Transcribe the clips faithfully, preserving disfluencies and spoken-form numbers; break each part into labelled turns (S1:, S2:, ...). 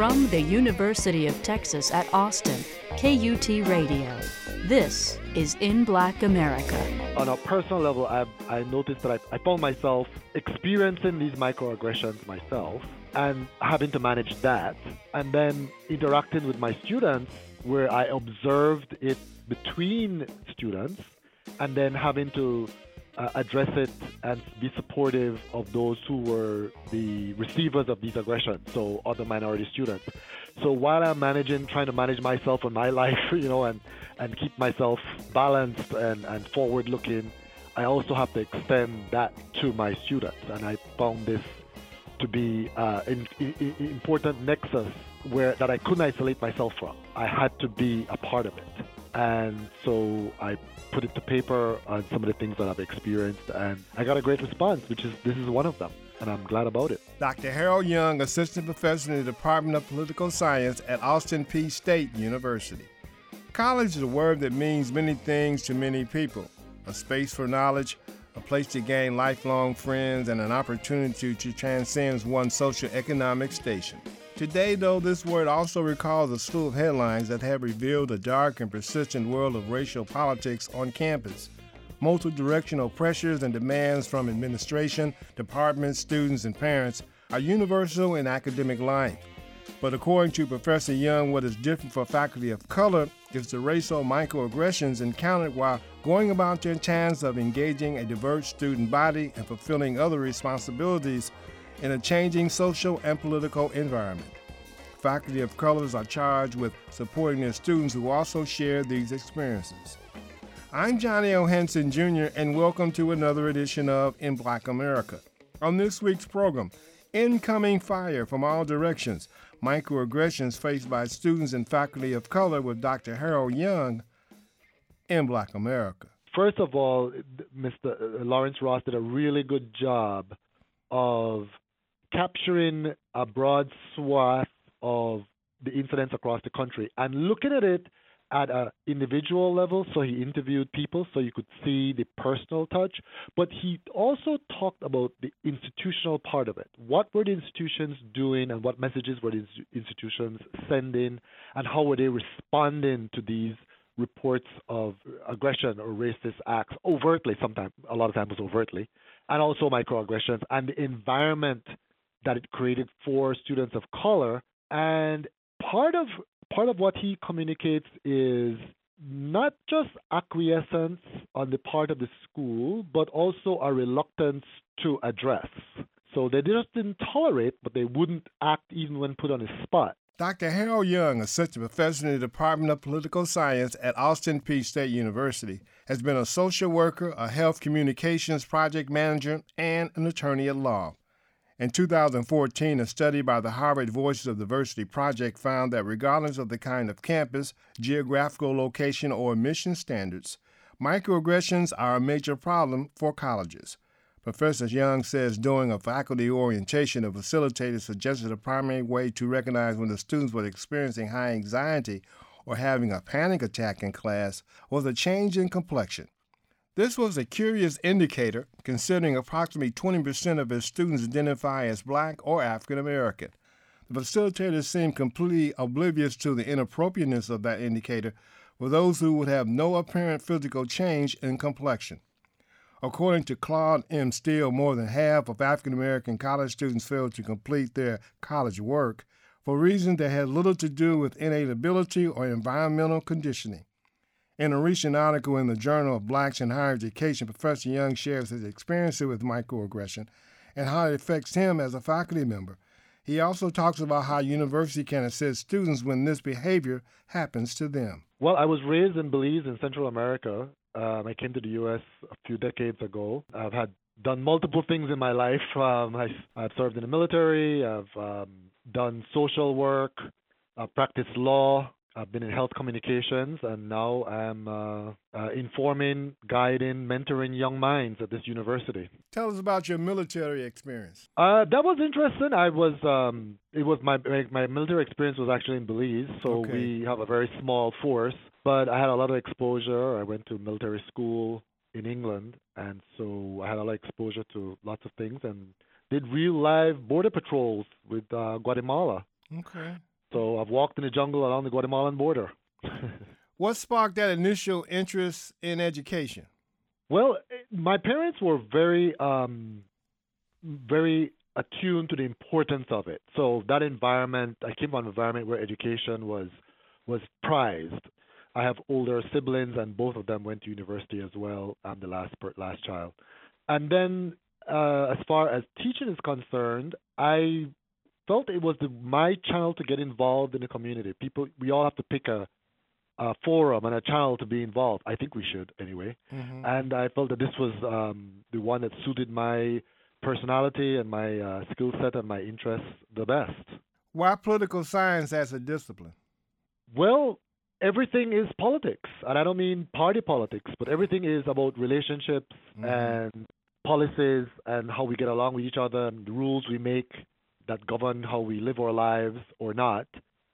S1: From the University of Texas at Austin, K U T Radio, this is In Black America.
S2: On a personal level, I I noticed that I, I found myself experiencing these microaggressions myself and having to manage that, and then interacting with my students where I observed it between students and then having to uh, address it and be supportive of those who were the receivers of these aggressions, so other minority students. So while I'm managing, trying to manage myself and my life, you know, and, and keep myself balanced and, and forward-looking, I also have to extend that to my students. And I found this to be uh, an important nexus where that I couldn't isolate myself from. I had to be a part of it. And so I put it to paper on some of the things that I've experienced, and I got a great response, which is this is one of them, and I'm glad about it.
S3: Doctor Harold Young, Assistant Professor in the Department of Political Science at Austin Peay State University. College is a word that means many things to many people: a space for knowledge, a place to gain lifelong friends, and an opportunity to transcend one's socioeconomic station. Today, though, this word also recalls a slew of headlines that have revealed a dark and persistent world of racial politics on campus. Multi-directional pressures and demands from administration, departments, students, and parents are universal in academic life. But according to Professor Young, what is different for faculty of color is the racial microaggressions encountered while going about their tasks of engaging a diverse student body and fulfilling other responsibilities in a changing social and political environment. Faculty of colors are charged with supporting their students who also share these experiences. I'm Johnny O. Henson, Junior, and welcome to another edition of In Black America. On this week's program, incoming fire from all directions, microaggressions faced by students and faculty of color with Doctor Harold Young in Black America.
S2: First of all, Mister Lawrence Ross did a really good job of capturing a broad swath of the incidents across the country and looking at it at an individual level. So he interviewed people so you could see the personal touch, but he also talked about the institutional part of it. What were the institutions doing and what messages were the institutions sending, and how were they responding to these reports of aggression or racist acts overtly, sometimes, a lot of times overtly, and also microaggressions, and the environment that it created for students of color. And part of part of what he communicates is not just acquiescence on the part of the school, but also a reluctance to address. So they just didn't tolerate, but they wouldn't act even when put on the spot.
S3: Doctor Harold Young, Assistant Professor in the Department of Political Science at Austin Peay State University, has been a social worker, a health communications project manager, and an attorney at law. In two thousand fourteen, a study by the Harvard Voices of Diversity Project found that regardless of the kind of campus, geographical location, or admission standards, microaggressions are a major problem for colleges. Professor Young says during a faculty orientation, a facilitator suggested a primary way to recognize when the students were experiencing high anxiety or having a panic attack in class was a change in complexion. This was a curious indicator, considering approximately twenty percent of his students identify as Black or African American. The facilitators seemed completely oblivious to the inappropriateness of that indicator for those who would have no apparent physical change in complexion. According to Claude M. Steele, more than half of African American college students failed to complete their college work for reasons that had little to do with innate ability or environmental conditioning. In a recent article in the Journal of Blacks in Higher Education, Professor Young shares his experiences with microaggression and how it affects him as a faculty member. He also talks about how university can assist students when this behavior happens to them.
S2: Well, I was raised in Belize in Central America. Um, I came to the U S a few decades ago. I've had done multiple things in my life. Um, I, I've served in the military. I've um, done social work. I've practiced law. I've been in health communications, and now I'm uh, uh, informing, guiding, mentoring young minds at this university.
S3: Tell us about your military experience.
S2: Uh, that was interesting. I was, um, it was my my military experience was actually in Belize, so
S3: okay.
S2: we have a very small force. But I had a lot of exposure. I went to military school in England, and so I had a lot of exposure to lots of things, and did real live border patrols with uh, Guatemala.
S3: Okay.
S2: So I've walked in the jungle along the Guatemalan border.
S3: What sparked that initial interest in education?
S2: Well, my parents were very, um, very attuned to the importance of it. So that environment, I came from an environment where education was was prized. I have older siblings, and both of them went to university as well. I'm the last per, last child. And then, uh, as far as teaching is concerned, I felt it was the, my channel to get involved in the community. People, we all have to pick a, a forum and a channel to be involved. I think we should anyway. Mm-hmm. And I felt that this was um, the one that suited my personality and my uh, skill set and my interests the best.
S3: Why political science as a discipline?
S2: Well, everything is politics, and I don't mean party politics, but everything is about relationships mm-hmm. and policies and how we get along with each other and the rules we make that govern how we live our lives or not.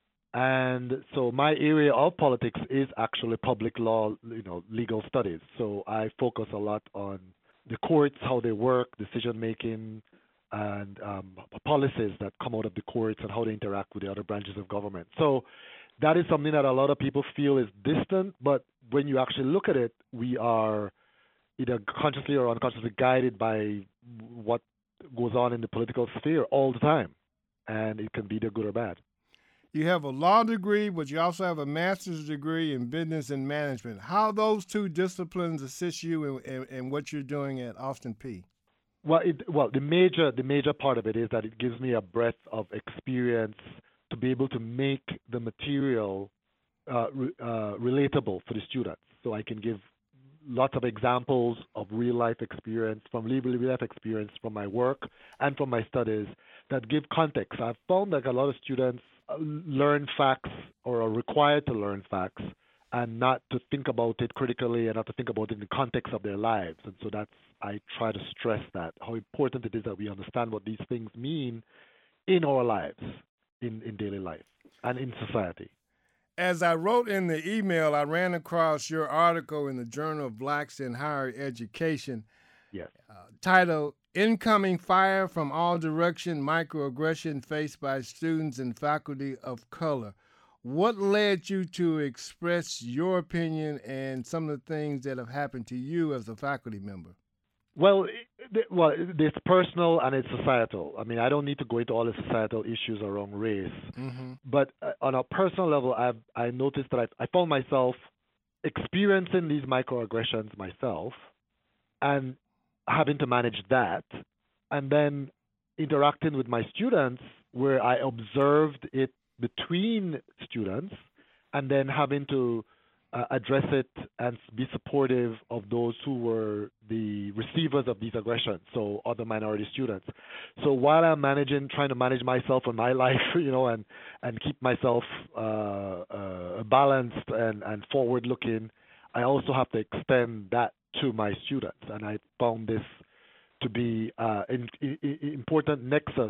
S2: And so my area of politics is actually public law, you know, legal studies. So I focus a lot on the courts, how they work, decision making, and um, policies that come out of the courts and how they interact with the other branches of government. So that is something that a lot of people feel is distant, but when you actually look at it, we are either consciously or unconsciously guided by what goes on in the political sphere all the time, and it can be either good or bad.
S3: You have a law degree, but you also have a master's degree in business and management. How those two disciplines assist you in, in, in what you're doing at Austin Peay?
S2: Well, it, well, the major the major part of it is that it gives me a breadth of experience to be able to make the material uh, re, uh, relatable for the students. So I can give lots of examples of real life experience, from real life experience from my work and from my studies that give context. I've found that a lot of students learn facts or are required to learn facts and not to think about it critically and not to think about it in the context of their lives. And so that's, I try to stress that, how important it is that we understand what these things mean in our lives, in, in daily life and in society.
S3: As I wrote in the email, I ran across your article in the Journal of Blacks in Higher Education,
S2: yes.
S3: uh, titled Incoming Fire from All Direction, Microaggression Faced by Students and Faculty of Color. What led you to express your opinion and some of the things that have happened to you as a faculty member?
S2: Well, it, well, it's personal and it's societal. I mean, I don't need to go into all the societal issues around race. Mm-hmm. But uh, on a personal level, I've I noticed that I, I found myself experiencing these microaggressions myself and having to manage that, and then interacting with my students where I observed it between students and then having to uh, address it and be supportive of those who were the receivers of these aggressions, so other minority students. So while I'm managing, trying to manage myself and my life, you know, and, and keep myself uh, uh, balanced and, and forward-looking, I also have to extend that to my students. And I found this to be uh, an important nexus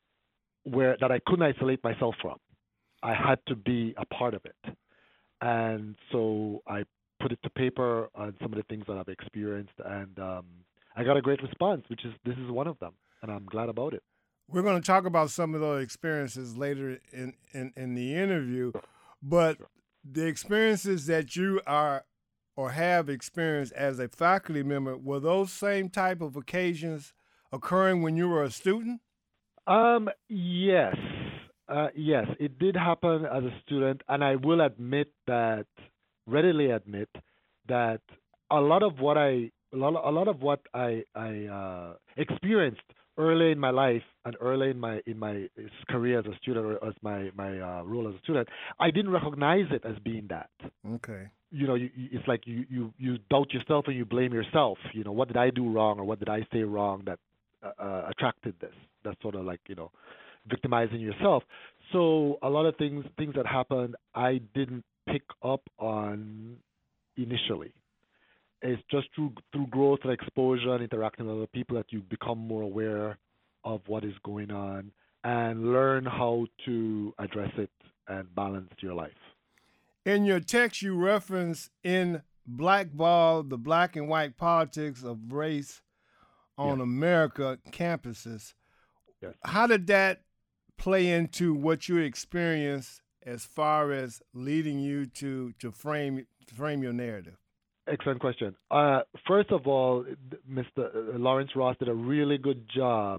S2: where that I couldn't isolate myself from. I had to be a part of it. And so I put it to paper on some of the things that I've experienced, and um, I got a great response, which is this is one of them, and I'm glad about it.
S3: We're going to talk about some of those experiences later in, in, in the interview, but sure. The experiences that you are or have experienced as a faculty member, were those same type of occasions occurring when you were a student?
S2: Um, yes. Uh, yes, it did happen as a student, and I will admit that, readily admit that a lot of what I, a lot, a lot of what I, I uh, experienced early in my life and early in my in my career as a student or as my my uh, role as a student, I didn't recognize it as being that.
S3: Okay.
S2: You know, you, it's like you, you, you doubt yourself and you blame yourself. You know, what did I do wrong or what did I say wrong that uh, attracted this? That's sort of like, you know, victimizing yourself. So a lot of things things that happened I didn't pick up on initially. It's just through through growth and exposure and interacting with other people that you become more aware of what is going on and learn how to address it and balance your life.
S3: In your text, you reference in Blackball, the black and white politics of race on yes. America campuses.
S2: Yes.
S3: How did that play into what you experienced as far as leading you to, to frame frame your narrative?
S2: Excellent question. Uh, first of all, Mister Lawrence Ross did a really good job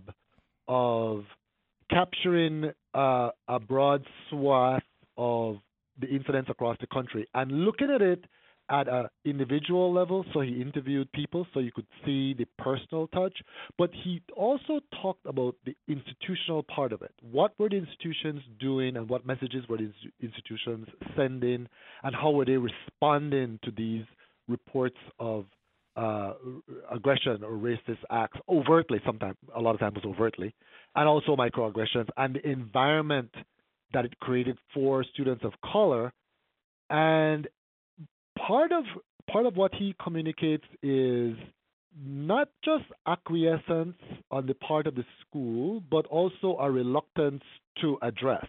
S2: of capturing uh, a broad swath of the incidents across the country and looking at it at an individual level. So he interviewed people so you could see the personal touch, but he also talked about the institutional part of it. What were the institutions doing and what messages were the institutions sending and how were they responding to these reports of uh, aggression or racist acts overtly, sometimes, a lot of times overtly, and also microaggressions and the environment that it created for students of color. And part of part of what he communicates is not just acquiescence on the part of the school, but also a reluctance to address.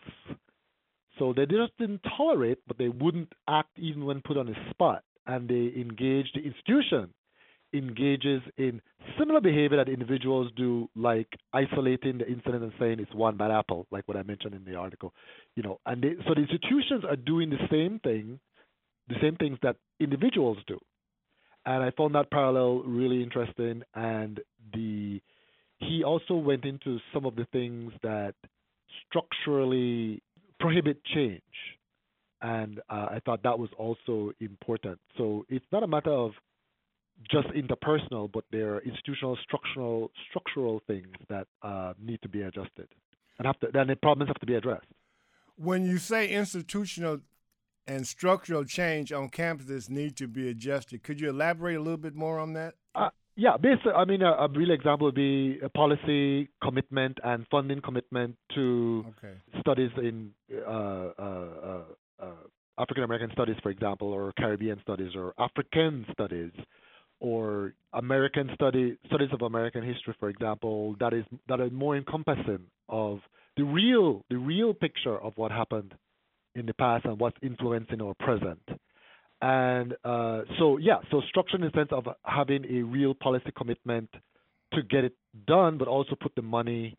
S2: So they just didn't tolerate, but they wouldn't act even when put on a spot. And they engage, the institution engages in similar behavior that individuals do, like isolating the incident and saying it's one bad apple, like what I mentioned in the article. You know, and they, so the institutions are doing the same thing, the same things that individuals do. And I found that parallel really interesting. And the he also went into some of the things that structurally prohibit change. And uh, I thought that was also important. So it's not a matter of just interpersonal, but there are institutional, structural, structural things that uh, need to be adjusted, and have to. Then the problems have to be addressed.
S3: When you say institutional and structural change on campuses need to be adjusted, could you elaborate a little bit more on that?
S2: Uh, yeah, basically, I mean, a, a real example would be a policy commitment and funding commitment to
S3: okay.
S2: studies in uh, uh, uh, uh, African American studies, for example, or Caribbean studies, or African studies, or American study studies of American history, for example, that is that are more encompassing of the real the real picture of what happened in the past and what's influencing our present. And uh, so, yeah, so structure in the sense of having a real policy commitment to get it done, but also put the money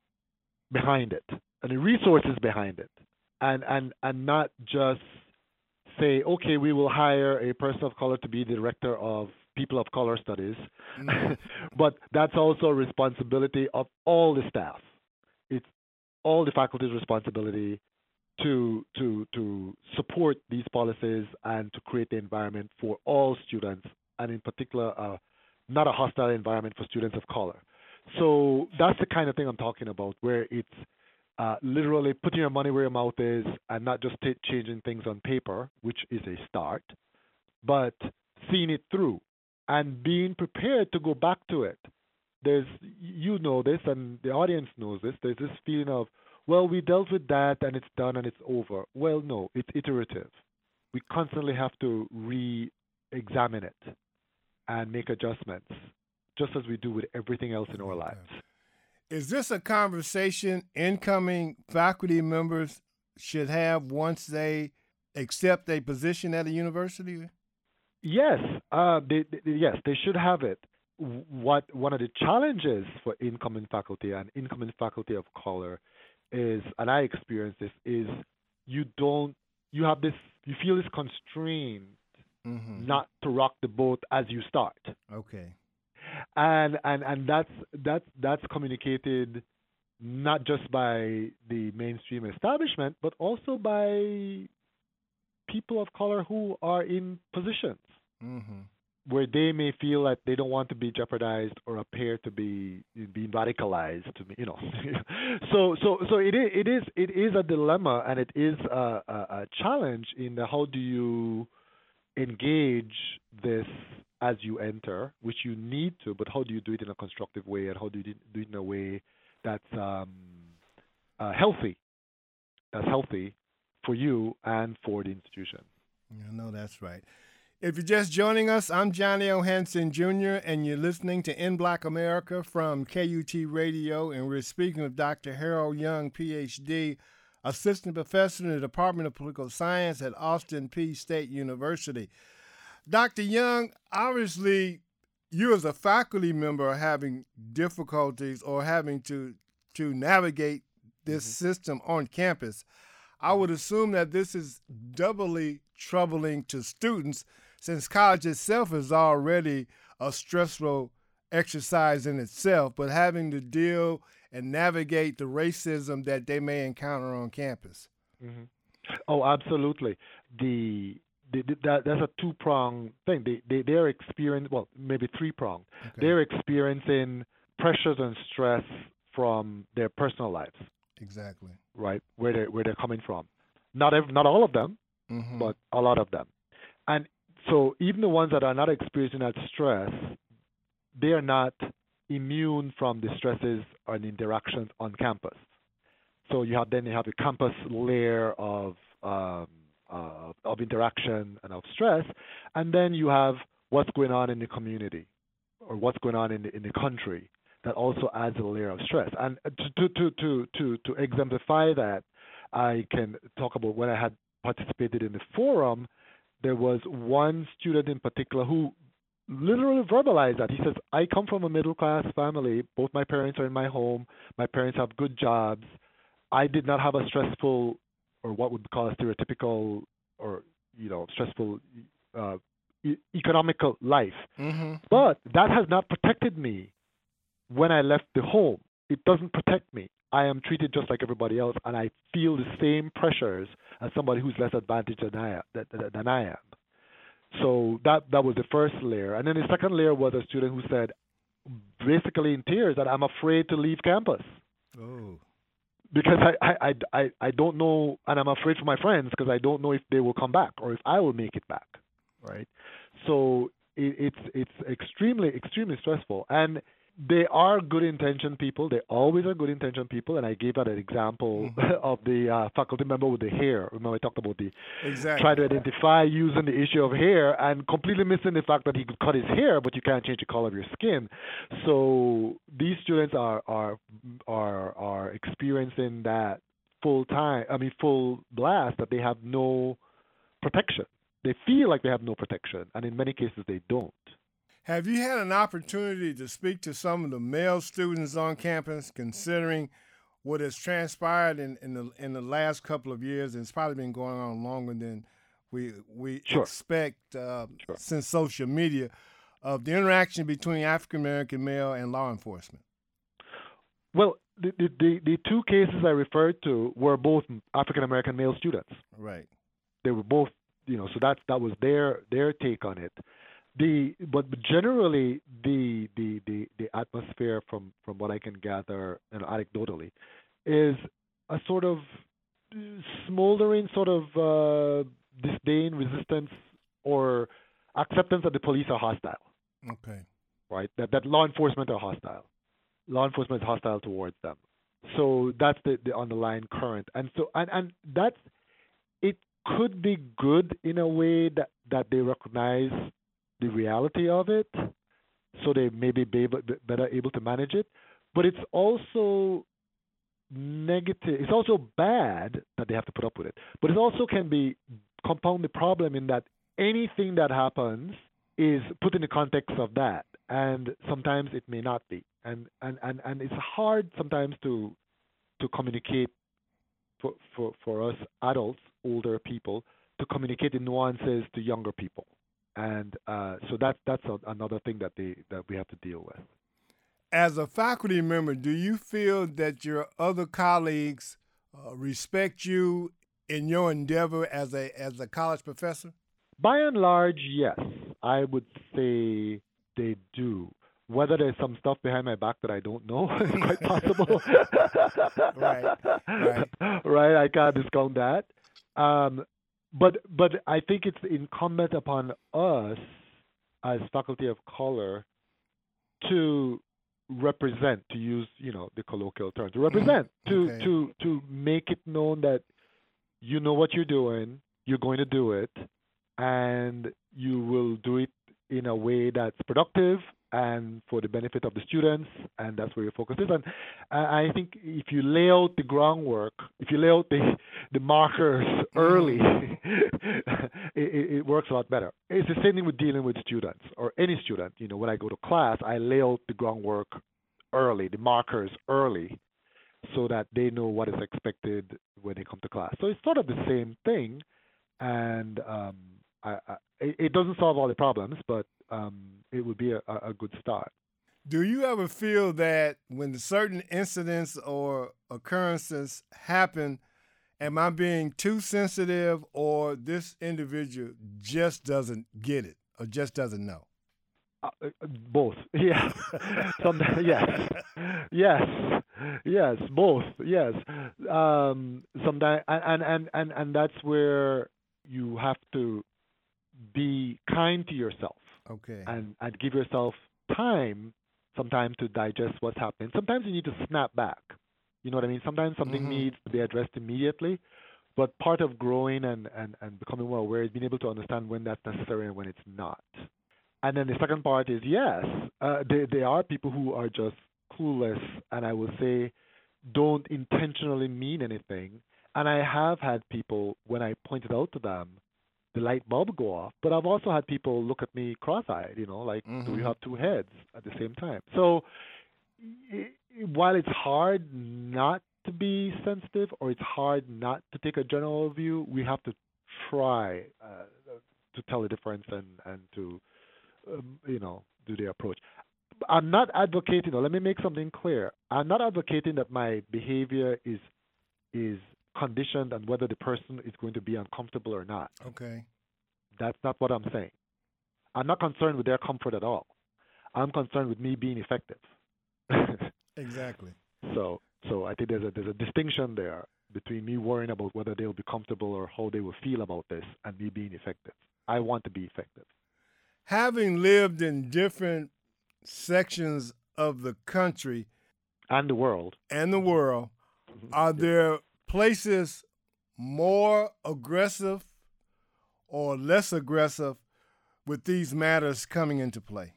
S2: behind it and the resources behind it, and and and not just say, okay, we will hire a person of color to be the director of people of color studies, mm-hmm. but that's also a responsibility of all the staff. It's all the faculty's responsibility to to to support these policies and to create the environment for all students, and in particular, uh, not a hostile environment for students of color. So that's the kind of thing I'm talking about, where it's uh, literally putting your money where your mouth is and not just t- changing things on paper, which is a start, but seeing it through and being prepared to go back to it. There's, you know this, and the audience knows this, there's this feeling of, well, we dealt with that and it's done and it's over. Well, no, it's iterative. We constantly have to re-examine it and make adjustments, just as we do with everything else in our lives.
S3: Is this a conversation incoming faculty members should have once they accept a position at a university?
S2: Yes, uh, they, they, yes, they should have it. What one of the challenges for incoming faculty and incoming faculty of color is, and I experience this, is you don't, you have this, you feel this constraint mm-hmm. not to rock the boat as you start.
S3: Okay.
S2: And and and that's that's that's communicated not just by the mainstream establishment, but also by people of color who are in positions mm-hmm. where they may feel that they don't want to be jeopardized or appear to be being radicalized. To me, you know, so so so it is it is it is a dilemma, and it is a, a, a challenge in the how do you engage this as you enter, which you need to, but how do you do it in a constructive way, and how do you do it in a way that's um, uh, healthy, that's healthy for you and for the institution.
S3: Yeah, no, that's right. If you're just joining us, I'm Johnny O. Hanson, Junior, and you're listening to In Black America from K U T Radio, and we're speaking with Doctor Harold Young, P H D, Assistant Professor in the Department of Political Science at Austin Peay State University. Doctor Young, obviously, you as a faculty member are having difficulties or having to to navigate this
S2: Mm-hmm.
S3: system on campus, I would assume that this is doubly troubling to students since college itself is already a stressful exercise in itself, but having to deal and navigate the racism that they may encounter on campus.
S2: Mm-hmm. Oh, absolutely. The, the, the that that's a two pronged thing. They they they're experiencing, well, maybe three pronged.
S3: Okay.
S2: They're experiencing pressures and stress from their personal lives,
S3: Exactly.
S2: right? Where they where they're coming from. Not ev- not all of them,
S3: Mm-hmm.
S2: but a lot of them. And so even the ones that are not experiencing that stress, they are not immune from the stresses and interactions on campus. So you have then you have a campus layer of um, uh, of interaction and of stress, and then you have what's going on in the community or what's going on in the in the country that also adds a layer of stress. And to to to to to exemplify that, I can talk about when I had participated in the forum. There was one student in particular who literally verbalized that. He says, "I come from a middle class family. Both my parents are in my home. My parents have good jobs. I did not have a stressful, or what would be called a stereotypical, or you know, stressful uh, e- economical life.
S3: Mm-hmm.
S2: But that has not protected me when I left the home. It doesn't protect me. I am treated just like everybody else, and I feel the same pressures as somebody who's less advantaged than I am. Than, than I am. So that that was the first layer, and then the second layer was a student who said, basically in tears, that I'm afraid to leave campus.
S3: Oh.
S2: Because I, I, I, I don't know, and I'm afraid for my friends because I don't know if they will come back or if I will make it back, right? So it, it's it's extremely extremely stressful, and they are good intentioned people. They always are good intentioned people, and I gave that an example
S3: Mm-hmm.
S2: of the uh, faculty member with the hair. Remember I talked about the
S3: Exactly.
S2: try to identify using the issue of hair and completely missing the fact that he could cut his hair, but you can't change the color of your skin. So these students are are are are experiencing that full time. I mean, full blast that they have no protection. They feel like they have no protection, and in many cases they don't.
S3: Have you had an opportunity to speak to some of the male students on campus, considering what has transpired in, in the in the last couple of years? And it's probably been going on longer than we we
S2: Sure.
S3: expect uh,
S2: Sure.
S3: since social media, of the interaction between African American male and law enforcement.
S2: Well, the, the the the two cases I referred to were both African American male students.
S3: Right.
S2: They were both, you know, so that that was their their take on it. The but generally the the the, the atmosphere from, from what I can gather, you know, anecdotally, is a sort of smoldering sort of uh, disdain, resistance, or acceptance that the police are hostile.
S3: Okay.
S2: Right? That that law enforcement are hostile. Law enforcement is hostile towards them. So that's the, the underlying current. And so and, and that's it could be good in a way that, that they recognize the reality of it, so they may be able, better able to manage it. But it's also negative. It's also bad that they have to put up with it. But it also can be compound the problem in that anything that happens is put in the context of that, and sometimes it may not be. And and, and, and it's hard sometimes to to communicate for, for, for us adults, older people, to communicate the nuances to younger people. And uh, so that, that's a, another thing that they that we have to deal with.
S3: As a faculty member, do you feel that your other colleagues uh, respect you in your endeavor as a as a college professor?
S2: By and large, yes, I would say they do. Whether there's some stuff behind my back that I don't know is quite possible.
S3: Right, right.
S2: Right, I can't discount that. Um, but but I think it's incumbent upon us as faculty of color to represent, to use, you know, the colloquial term, to represent, to
S3: Okay.
S2: to to make it known that you know what you're doing, you're going to do it, and you will do it in a way that's productive and for the benefit of the students, and that's where your focus is. And I I think if you lay out the groundwork, if you lay out the the markers early, it, it works a lot better. It's the same thing with dealing with students or any student. You know, when I go to class, I lay out the groundwork early, the markers early, so that they know what is expected when they come to class. So it's sort of the same thing, and um, I, I, it it doesn't solve all the problems, but um, it would be a, a a good start.
S3: Do you ever feel that when certain incidents or occurrences happen, am I being too sensitive, or this individual just doesn't get it or just doesn't know?
S2: Uh, uh, both, yeah. Sometimes, yes, yes, yes, both, yes. Um, sometimes, and, and and and that's where you have to be kind to yourself
S3: Okay.
S2: and and give yourself time, sometimes to digest what's happening. Sometimes you need to snap back. You know what I mean? Sometimes something
S3: Mhm.
S2: needs to be addressed immediately, but part of growing and, and, and becoming more aware is being able to understand when that's necessary and when it's not. And then the second part is yes, uh, there, there are people who are just clueless, and I will say don't intentionally mean anything. And I have had people, when I pointed out to them, the light bulb go off. But I've also had people look at me cross-eyed, you know, like, do you
S3: Mhm.
S2: have two heads at the same time? So i- while it's hard not to be sensitive, or it's hard not to take a general view, we have to try uh, to tell the difference and, and to, um, you know, do the approach. I'm not advocating, or let me make something clear. I'm not advocating that my behavior is is conditioned on whether the person is going to be uncomfortable or not.
S3: Okay.
S2: That's not what I'm saying. I'm not concerned with their comfort at all. I'm concerned with me being effective.
S3: Exactly.
S2: so, so I think there's a there's a distinction there between me worrying about whether they'll be comfortable or how they will feel about this, and me being effective. I want to be effective.
S3: Having lived in different sections of the country
S2: And the world.
S3: and the world, are there places more aggressive or less aggressive with these matters coming into play?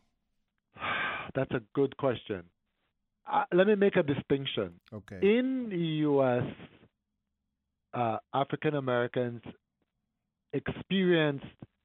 S2: That's a good question. Uh, let me make a distinction.
S3: Okay.
S2: In the U S, uh, African Americans experienced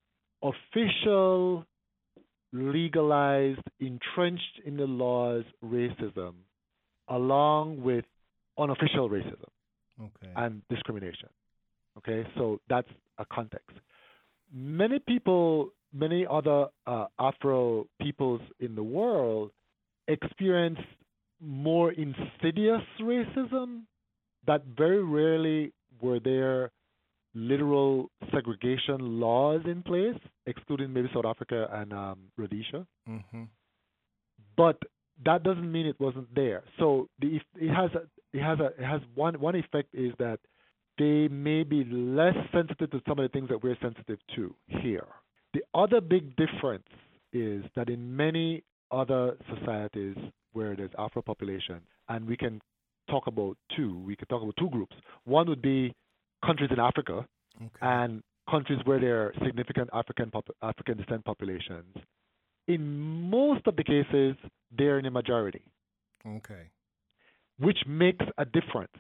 S2: official, legalized, entrenched in the laws racism, along with unofficial racism
S3: Okay.
S2: and discrimination. Okay, so that's a context. Many people, many other uh, Afro peoples in the world experience more insidious racism that very rarely were there literal segregation laws in place, excluding maybe South Africa and um, Rhodesia.
S3: Mm-hmm.
S2: But that doesn't mean it wasn't there. So the, it has a, it has a, it has one one effect is that they may be less sensitive to some of the things that we're sensitive to here. The other big difference is that in many other societies where there's Afro population, and we can talk about two, we can talk about two groups. One would be countries in Africa,
S3: Okay.
S2: and countries where there are significant African pop- African descent populations. In most of the cases, they're in a majority,
S3: Okay.
S2: which makes a difference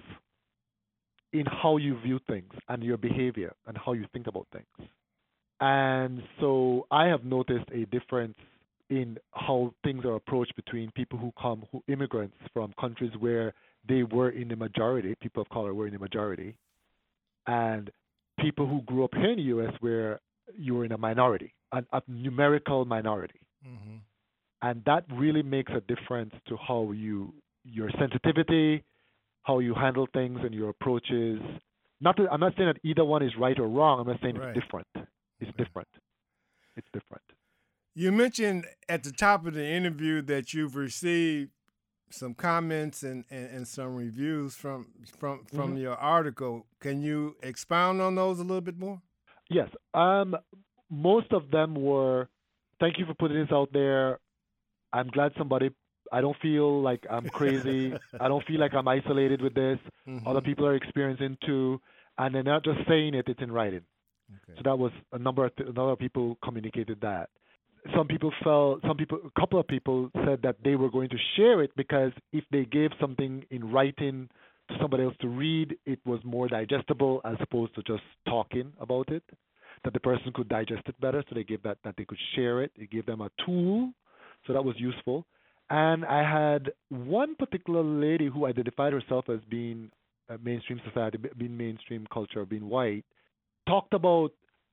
S2: in how you view things and your behavior and how you think about things. And so I have noticed a difference in how things are approached between people who come, who immigrants from countries where they were in the majority, people of color were in the majority, and people who grew up here in the U S where you were in a minority, a, a numerical minority.
S3: Mm-hmm.
S2: And that really makes a difference to how you, your sensitivity, how you handle things and your approaches. Not that, I'm not saying that either one is right or wrong. I'm not saying
S3: Right.
S2: it's different. It's
S3: Right.
S2: different. It's different.
S3: You mentioned at the top of the interview that you've received some comments and, and, and some reviews from from from
S2: Mhm.
S3: your article. Can you expound on those a little bit more?
S2: Yes. Um, most of them were, thank you for putting this out there. I'm glad somebody, I don't feel like I'm crazy. I don't feel like I'm isolated with this.
S3: Mhm.
S2: Other people are experiencing too. And they're not just saying it, it's in writing.
S3: Okay.
S2: So that was a number of, a number of people communicated that. Some people felt, some people, a couple of people said that they were going to share it because if they gave something in writing to somebody else to read, it was more digestible as opposed to just talking about it. That the person could digest it better, so they gave that that they could share it. It gave them a tool, so that was useful. And I had one particular lady who identified herself as being uh, mainstream society, be- being mainstream culture, being white, talked about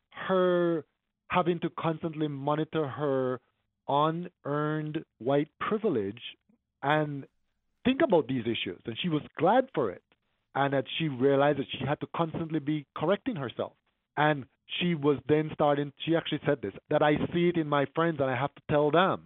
S2: her having to constantly monitor her unearned white privilege and think about these issues. And she was glad for it. And that she realized that she had to constantly be correcting herself. And she was then starting, she actually said this, that I see it in my friends and I have to tell them.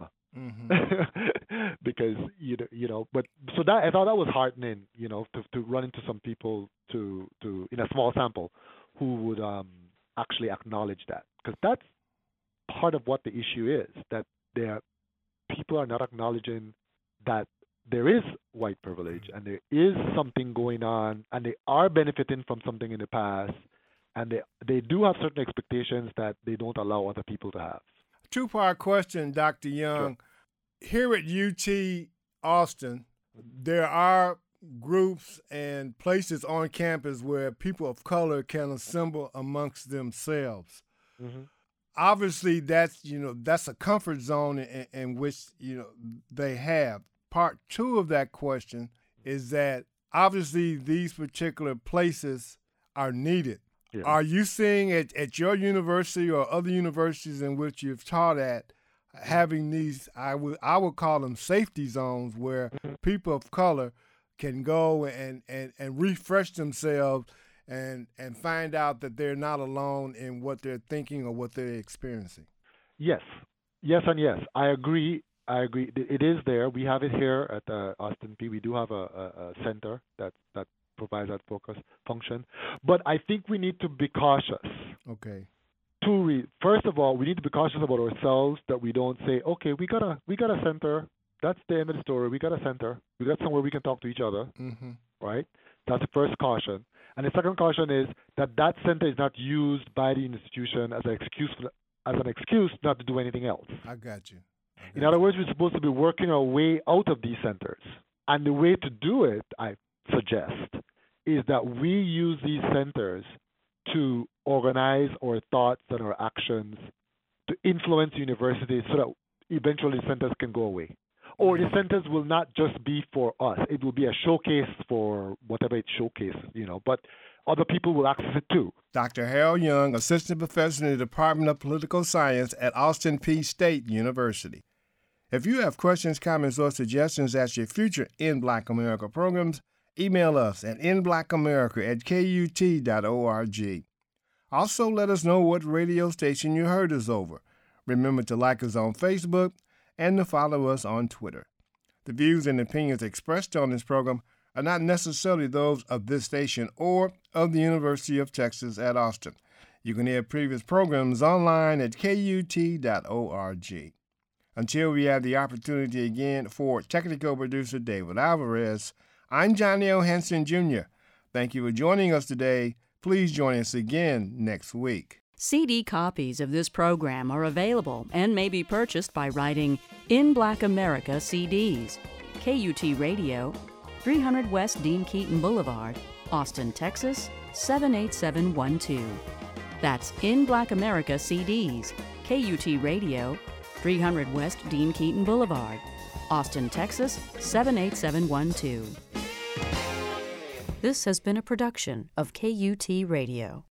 S2: Mm-hmm. Because, you know, you know, but so that, I thought that was heartening, you know, to, to run into some people to, to, in a small sample who would um, actually acknowledge that. Because that's part of what the issue is, that there, people are not acknowledging that there is white privilege and there is something going on and they are benefiting from something in the past and they they do have certain expectations that they don't allow other people to have.
S3: Two-part question, Doctor Young. Sure. Here at U T Austin, there are groups and places on campus where people of color can assemble amongst themselves. Mm-hmm. Obviously, that's, you know, that's a comfort zone in, in which, you know, they have. Part two of that question is that obviously these particular places are needed. Yeah. Are you seeing at, at your university or other universities in which you've taught at having these, I would I would call them safety zones, where mm-hmm. people of color can go and, and, and refresh themselves and, and find out that they're not alone in what they're thinking or what they're experiencing?
S2: Yes. Yes and yes. I agree. I agree. It is there. We have it here at uh, Austin P. We do have a, a, a center that, that provides that focus function. But I think we need to be cautious.
S3: Okay.
S2: Two re- First of all, we need to be cautious about ourselves, that we don't say, okay, we got a we got a center. That's the end of the story. We got a center. We got somewhere we can talk to each other. Mm-hmm. Right? That's the first caution. And the second caution is that that center is not used by the institution as an excuse for, as an excuse not to do anything else.
S3: I got you.
S2: In other words, we're supposed to be working our way out of these centers. And the way to do it, I suggest, is that we use these centers to organize our thoughts and our actions to influence universities so that eventually centers can go away. Or the centers will not just be for us. It will be a showcase for whatever it showcases, you know, but other people will access it too.
S3: Doctor Harold Young, Assistant Professor in the Department of Political Science at Austin Peay State University. If you have questions, comments, or suggestions as your future In Black America programs, email us at in black america at k u t dot org. Also, let us know what radio station you heard us over. Remember to like us on Facebook and to follow us on Twitter. The views and opinions expressed on this program are not necessarily those of this station or of the University of Texas at Austin. You can hear previous programs online at k u t dot org. Until we have the opportunity again, for technical producer David Alvarez, I'm Johnny O. Henson Junior Thank you for joining us today. Please join us again next week.
S1: C D copies of this program are available and may be purchased by writing In Black America C Ds, K U T Radio, three hundred West Dean Keaton Boulevard, Austin, Texas, seven eight seven one two. That's In Black America C Ds, K U T Radio, three hundred West Dean Keaton Boulevard, Austin, Texas, seven eight seven one two. This has been a production of K U T Radio.